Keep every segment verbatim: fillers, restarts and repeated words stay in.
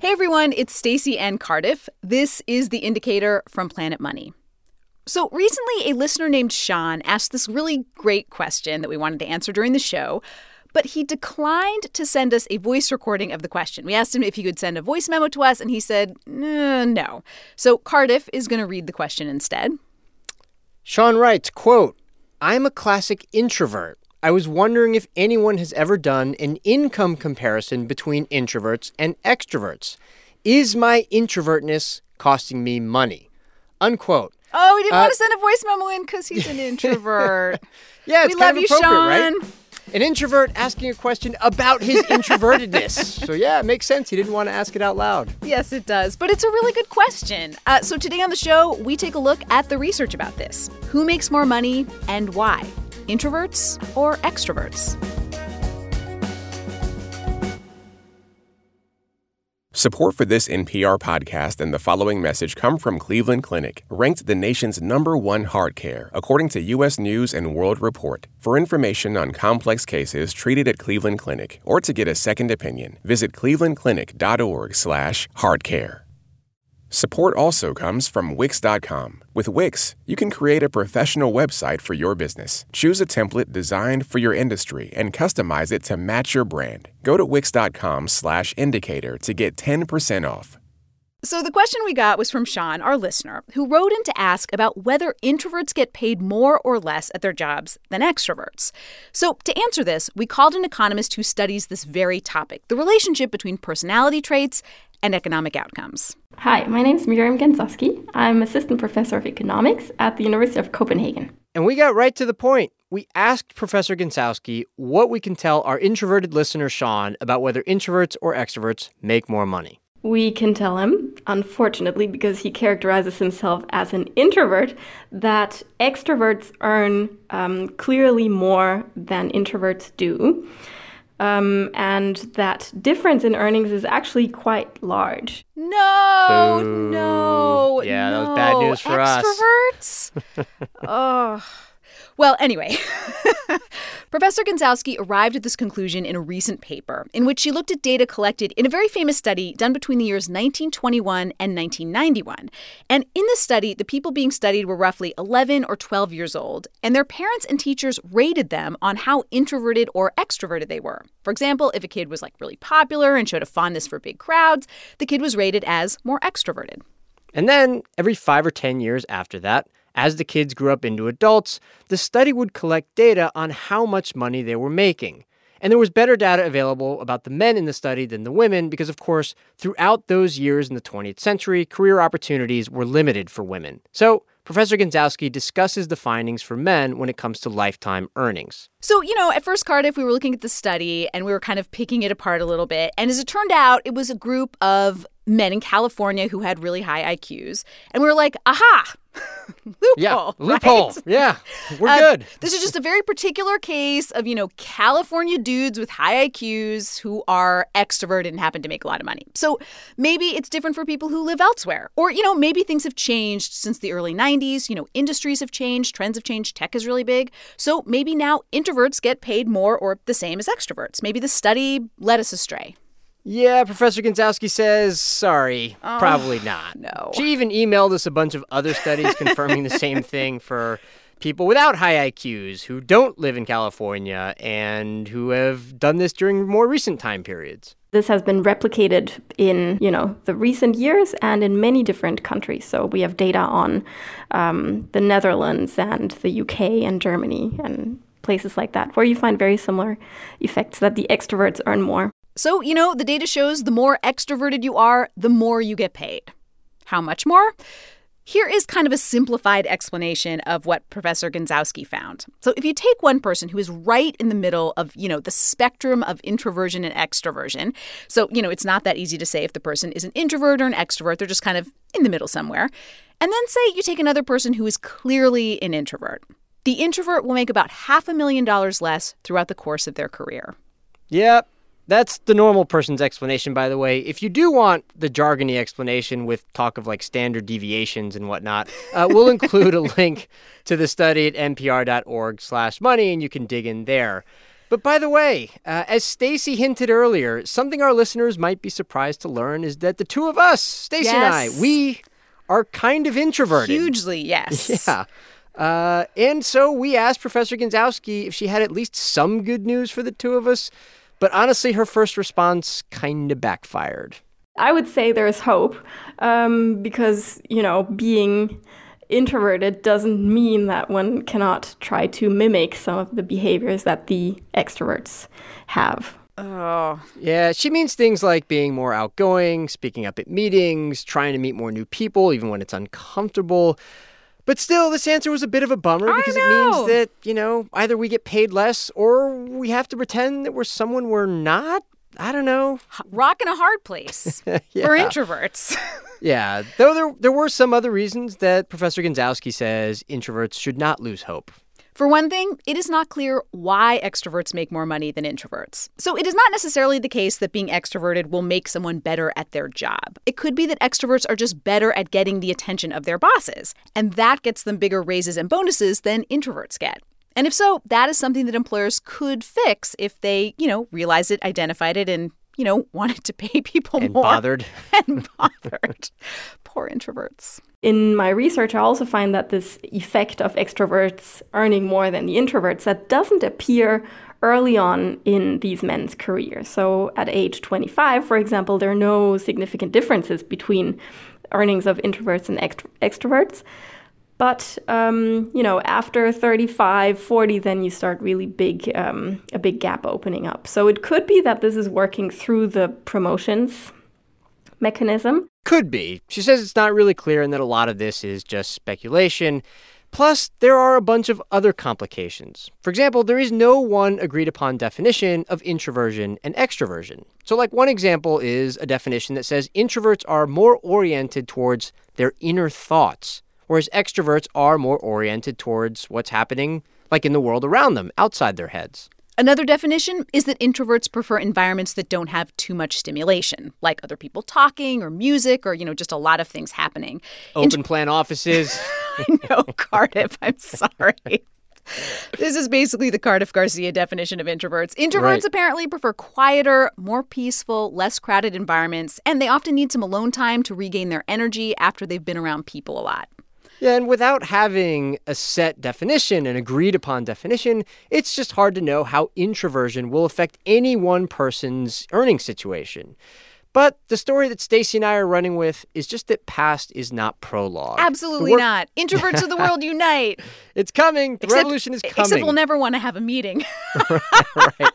Hey everyone, it's Stacey and Cardiff. This is The Indicator from Planet Money. So recently, a listener named Sean asked this really great question that we wanted to answer during the show, but he declined to send us a voice recording of the question. We asked him if he could send a voice memo to us, and he said uh, no. So Cardiff is going to read the question instead. Sean writes, quote, I'm a classic introvert. I was wondering if anyone has ever done an income comparison between introverts and extroverts. Is my introvertness costing me money? Unquote. Oh, he didn't uh, want to send a voice memo in because he's an introvert. Yeah, it's we kind love of you, appropriate, Sean. right? An introvert asking a question about his introvertedness. So yeah, it makes sense. He didn't want to ask it out loud. Yes, it does. But it's a really good question. Uh, so today on the show, we take a look at the research about this. Who makes more money and why? Introverts or extroverts? Support for this N P R podcast and the following message come from Cleveland Clinic, ranked the nation's number one heart care, according to U S News and World Report. For information on complex cases treated at Cleveland Clinic or to get a second opinion, visit clevelandclinic.org slash heartcare. Support also comes from Wix dot com. With Wix, you can create a professional website for your business. Choose a template designed for your industry and customize it to match your brand. Go to Wix.com slash indicator to get ten percent off. So the question we got was from Sean, our listener, who wrote in to ask about whether introverts get paid more or less at their jobs than extroverts. So to answer this, we called an economist who studies this very topic, the relationship between personality traits and economic outcomes. Hi, my name is Miriam Gensowski. I'm assistant professor of economics at the University of Copenhagen. And we got right to the point. We asked Professor Gensowski what we can tell our introverted listener, Sean, about whether introverts or extroverts make more money. We can tell him, unfortunately, because he characterizes himself as an introvert, that extroverts earn um, clearly more than introverts do. Um, and that difference in earnings is actually quite large. No, Boo. no, Yeah, no. that was bad news for us. Extroverts? Oh. Well, anyway, Professor Gensowski arrived at this conclusion in a recent paper in which she looked at data collected in a very famous study done between the years nineteen twenty-one and nineteen ninety-one. And in this study, the people being studied were roughly eleven or twelve years old, and their parents and teachers rated them on how introverted or extroverted they were. For example, if a kid was like really popular and showed a fondness for big crowds, the kid was rated as more extroverted. And then every five or ten years after that, as the kids grew up into adults, the study would collect data on how much money they were making. And there was better data available about the men in the study than the women because, of course, throughout those years in the twentieth century, career opportunities were limited for women. So Professor Gensowski discusses the findings for men when it comes to lifetime earnings. So, you know, at first, Cardiff, we were looking at the study and we were kind of picking it apart a little bit. And as it turned out, it was a group of men in California who had really high I Qs. And we were like, aha, loophole. Yeah, loophole. Right? Yeah, we're uh, good. This is just a very particular case of, you know, California dudes with high I Qs who are extroverted and happen to make a lot of money. So maybe it's different for people who live elsewhere. Or, you know, maybe things have changed since the early nineties. You know, industries have changed, trends have changed, tech is really big. So maybe now introverts get paid more or the same as extroverts. Maybe the study led us astray. Yeah, Professor Gensowski says, sorry, Oh, probably not. no. She even emailed us a bunch of other studies confirming the same thing for people without high I Qs who don't live in California and who have done this during more recent time periods. This has been replicated in, you know, the recent years and in many different countries. So we have data on um, the Netherlands and the U K and Germany and places like that, where you find very similar effects that the extroverts earn more. So, you know, the data shows the more extroverted you are, the more you get paid. How much more? Here is kind of a simplified explanation of what Professor Gensowski found. So if you take one person who is right in the middle of, you know, the spectrum of introversion and extroversion, so, you know, it's not that easy to say if the person is an introvert or an extrovert, they're just kind of in the middle somewhere. And then say you take another person who is clearly an introvert. The introvert will make about half a million dollars less throughout the course of their career. Yep. That's the normal person's explanation, by the way. If you do want the jargony explanation with talk of like standard deviations and whatnot, uh, we'll include a link to the study at npr.org slash money, and you can dig in there. But by the way, uh, as Stacey hinted earlier, something our listeners might be surprised to learn is that the two of us, Stacey yes. and I, we are kind of introverted. Hugely, yes. Yeah. Uh, and so we asked Professor Gensowski if she had at least some good news for the two of us. But honestly, her first response kind of backfired. I would say there's hope um, because, you know, being introverted doesn't mean that one cannot try to mimic some of the behaviors that the extroverts have. Oh. Yeah, she means things like being more outgoing, speaking up at meetings, trying to meet more new people, even when it's uncomfortable. But still, this answer was a bit of a bummer I because know. it means that, you know, either we get paid less or we have to pretend that we're someone we're not. I don't know. Rock in a hard place yeah. for introverts. Yeah, though there, there were some other reasons that Professor Gensowski says introverts should not lose hope. For one thing, it is not clear why extroverts make more money than introverts. So it is not necessarily the case that being extroverted will make someone better at their job. It could be that extroverts are just better at getting the attention of their bosses, and that gets them bigger raises and bonuses than introverts get. And if so, that is something that employers could fix if they, you know, realized it, identified it, and, you know, wanted to pay people and more. Bothered. And bothered. Poor introverts. In my research, I also find that this effect of extroverts earning more than the introverts, that doesn't appear early on in these men's careers. So at age twenty-five, for example, there are no significant differences between earnings of introverts and extro- extroverts. But, um, you know, after thirty-five, forty, then you start really big, um, a big gap opening up. So it could be that this is working through the promotions mechanism. Could be. She says it's not really clear and that a lot of this is just speculation. Plus, there are a bunch of other complications. For example, there is no one agreed upon definition of introversion and extroversion. So, like, one example is a definition that says introverts are more oriented towards their inner thoughts, whereas extroverts are more oriented towards what's happening, like, in the world around them, outside their heads. Another definition is that introverts prefer environments that don't have too much stimulation, like other people talking or music or, you know, just a lot of things happening. Open Int- plan offices. I know, Cardiff. I'm sorry. This is basically the Cardiff Garcia definition of introverts. Introverts right. apparently prefer quieter, more peaceful, less crowded environments, and they often need some alone time to regain their energy after they've been around people a lot. Yeah, and without having a set definition, an agreed-upon definition, it's just hard to know how introversion will affect any one person's earning situation. But the story that Stacey and I are running with is just that past is not prologue. Absolutely work- not. Introverts of the world unite. It's coming. The except, revolution is coming. Except we'll never want to have a meeting. Right.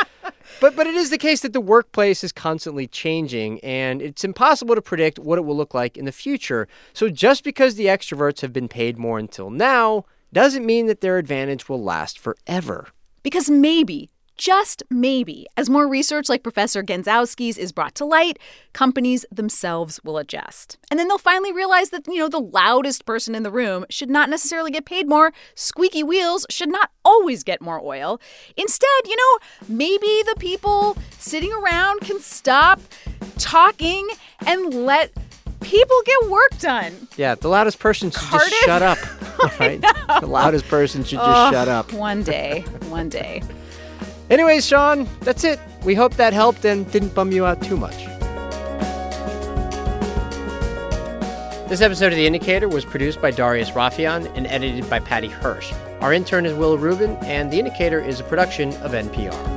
But but it is the case that the workplace is constantly changing, and it's impossible to predict what it will look like in the future. So just because the extroverts have been paid more until now doesn't mean that their advantage will last forever. Because maybe, just maybe, as more research like Professor Gensowski's is brought to light, companies themselves will adjust. And then they'll finally realize that, you know, the loudest person in the room should not necessarily get paid more. Squeaky wheels should not always get more oil. Instead, you know, maybe the people sitting around can stop talking and let people get work done. Yeah, the loudest person should Cardiff? just shut up. Right? The loudest person should just oh, shut up. One day, one day. Anyways, Sean, that's it. We hope that helped and didn't bum you out too much. This episode of The Indicator was produced by Darius Rafieyan and edited by Patty Hirsch. Our intern is Will Rubin, and The Indicator is a production of N P R.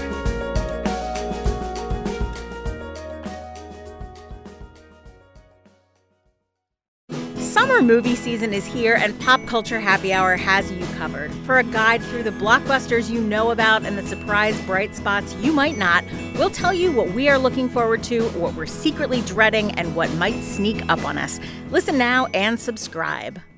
Summer movie season is here, and Pop Culture Happy Hour has you covered. For a guide through the blockbusters you know about and the surprise bright spots you might not, we'll tell you what we are looking forward to, what we're secretly dreading, and what might sneak up on us. Listen now and subscribe.